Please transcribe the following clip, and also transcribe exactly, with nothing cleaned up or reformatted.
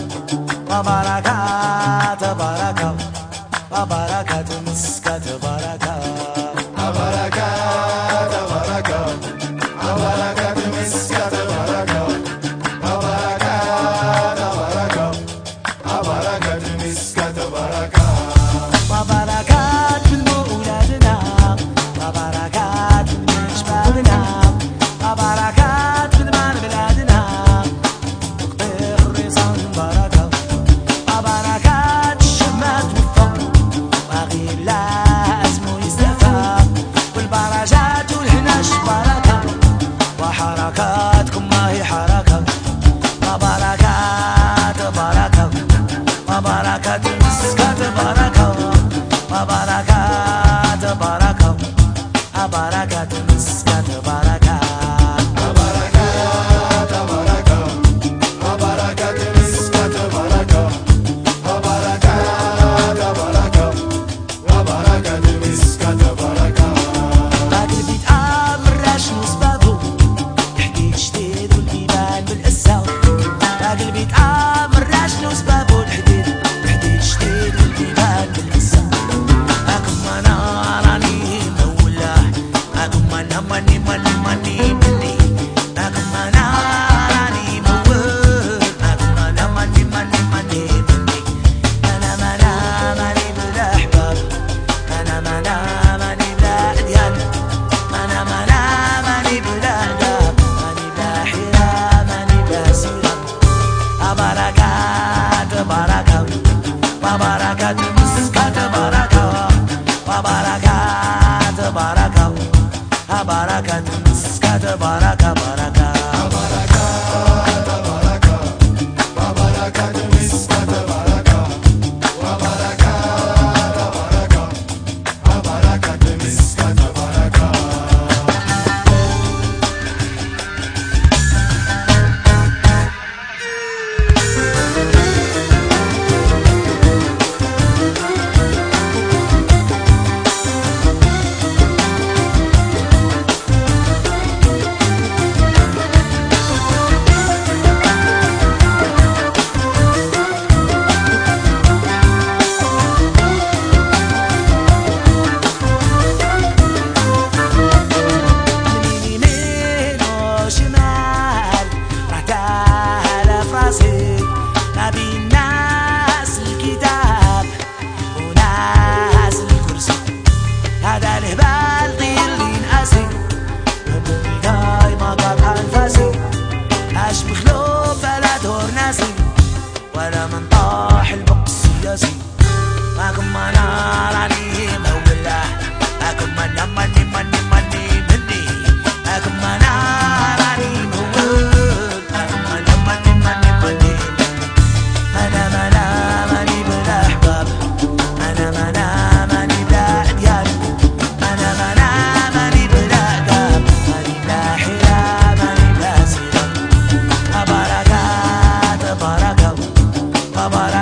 وبركات بركة وبركة مسكة بركة بركات بركة بركة مسكة بركة بركات بركة بركة مسكة بركة وبركات من أولادنا وبركات من شبابنا وبركات من مال بلادنا تقطيع الرصان بركة وبركات الشمات والفقر وغير لا اسمه يستفاق والبرجات والهنش بركة وحركاتكم ما هي حركة وبركات بركة وبركة مسكة بركة وبركات بركة وبركة مسكة بركة بركات بركة بركة مسكة بركة بركات بركة بركة مسكة بركة باقي البيت آمر شنو سبابو الحديد جديد والبيبان بالقسة باقي البيت آمر شنو سبابو الحديد الحديد جديد والبيبان بالقسة أكم أنا راني مولاه أكم أنا ماني ماني ماني مني أكم أنا راني مول أكم أنا ماني ماني ماني مني أنا مانا ماني بلا أحباب أنا مانا ماني بلا أديان أنا مانا ماني بلا أداب ماني بلا حيرة ماني بلا سيرة بركات بركة وبركات مسكة بركة وبركات بركة وبركات مسكة بركة بركة بركات بركة وبركة مسكة بركة وبركات بركة وبركة مسكة بركة يمين وشمال راح تهلف راسي نبي الناس الكتاب وناس الكرسي هذا الهبال طير لي نقاسي همومي جاي ما قاطع انفاسي اش مخلوق فلا دور ناسي ولا من طاح البق السياسي معكم انا راني مولاه معكم انا ماني ماني ماني مني معكم انا راني مول معكم انا ماني ماني ماني انا مانا ماني بلا احباب انا مانا ماني بلا اديان انا مانا ماني بلا اداب ماني بلا حيرة ماني بلا سيرة بركات بركة بركة